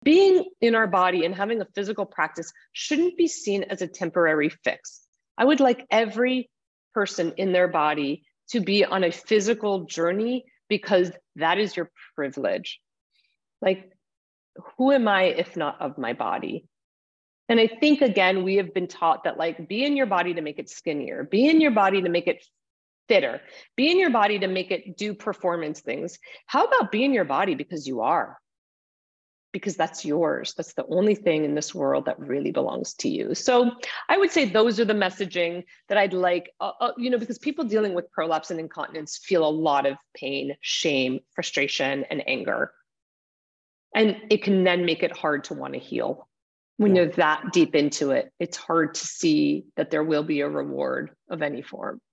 being in our body and having a physical practice shouldn't be seen as a temporary fix. I would like every person in their body to be on a physical journey, because that is your privilege. Like, who am I if not of my body? And I think, again, we have been taught that, like, be in your body to make it skinnier, be in your body to make it fitter, be in your body to make it do performance things. How about be in your body because you are? Because that's yours. That's the only thing in this world that really belongs to you. So I would say those are the messaging that I'd like, because people dealing with prolapse and incontinence feel a lot of pain, shame, frustration, and anger. And it can then make it hard to want to heal. When you're that deep into it, it's hard to see that there will be a reward of any form.